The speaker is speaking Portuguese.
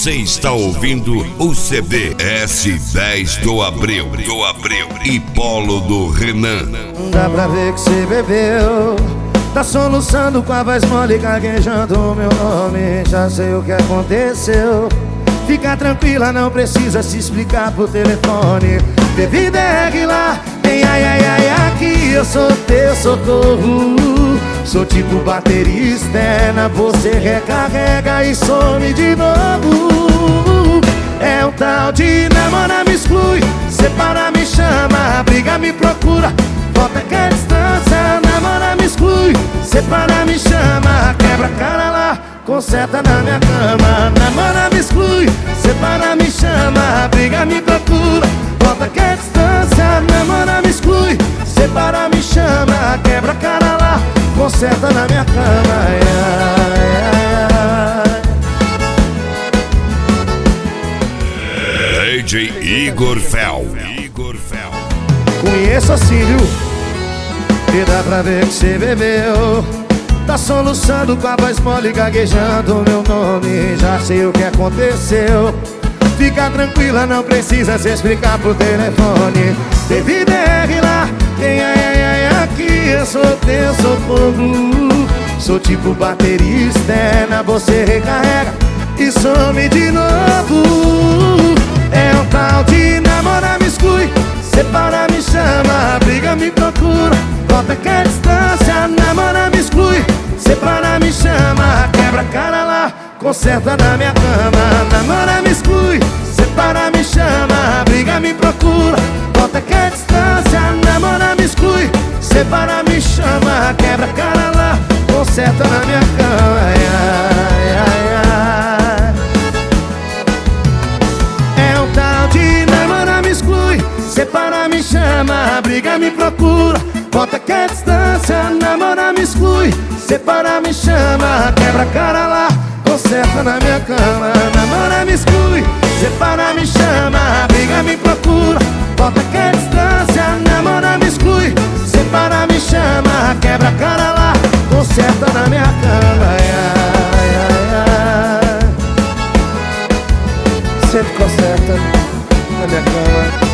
Você está ouvindo o CD S10 do Abreu e Polo do Renan. Dá pra ver que você bebeu, tá soluçando com a voz mole, gaguejando o meu nome. Já sei o que aconteceu. Fica tranquila, não precisa se explicar por telefone. Bebida é regular, tem ai ai ai aqui. Eu sou teu socorro, sou tipo baterista externa. Você recarrega e some de novo. É um tal de namora, me exclui, separa, me chama, briga, me procura, volta, quer distância. Namora, me exclui, separa, me chama, quebra a cara lá, conserta na minha cama. Namora, me exclui, separa, me chama, briga, me procura, volta, quer distância. Namora, me exclui, separa, me chama, quebra a cara lá, conserta na minha cama. Ai, ai, ai. DJ Igor Fel. Conheço assim, viu? E dá pra ver que você bebeu, tá soluçando com a voz mole, gaguejando o meu nome. Já sei o que aconteceu. Fica tranquila, não precisa se explicar por telefone. Teve DR lá, tem ai ai ai aqui. Eu sou teu socorro, sou tipo baterista externa. Você recarrega e some de novo. É um tal de namora, me exclui, separa, me chama, briga, me procura, volta, quer distância. Namora, me exclui, separa, me chama, quebra a cara lá, conserta na minha cama. Namora, me exclui, separa, me chama, briga, me procura, volta, quer distância. Namora, me exclui, separa, me chama, quebra a cara lá, conserta na minha cama. Ai, ai, ai, ai. É um tal de namora, me exclui, separa, me chama, briga, me procura, volta, quer distância. Namora, me exclui, separa, me chama, quebra a cara lá, conserta na minha cama. Namora, me exclui, separa, me chama, briga, me procura, volta, quer distância. Namora, me exclui, separa, me chama, quebra a cara lá, conserta na minha cama. Ai, ai, ai, ai. Sempre conserta na minha cama.